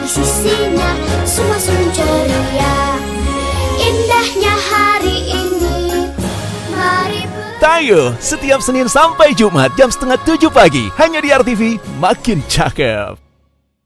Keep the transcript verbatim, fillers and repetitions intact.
musisinya semua senyum ceria. Indahnya hari ini, mari Tayo setiap Senin sampai Jumat jam setengah tujuh pagi hanya di R T V Makin Cakep.